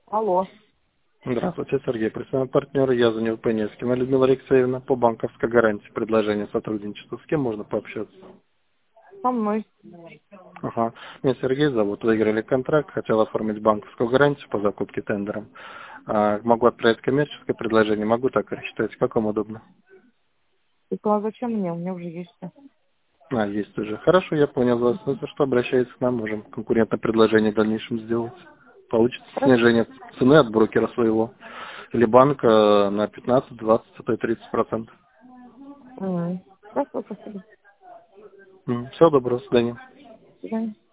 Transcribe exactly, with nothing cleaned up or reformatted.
Алло. Здравствуйте, Сергей. Представляю партнера, я звоню Пеневскина Людмила Алексеевна по банковской гарантии предложения сотрудничества. С кем можно пообщаться? Со мной. Ага. Меня Сергей зовут. Выиграли контракт, хотел оформить банковскую гарантию по закупке тендером. А, могу отправить коммерческое предложение, могу так рассчитать, как вам удобно. И сказала, зачем мне? У меня уже есть все. А, есть уже. Хорошо, я понял вас. Ну, за что обращайтесь к нам, можем конкурентное предложение в дальнейшем сделать. Получится Хорошо. снижение цены от брокера своего. Или банка на пятнадцать, двадцать, а то и тридцать процентов. М. Хорошо, спасибо. Всего доброго, до свидания. До свидания.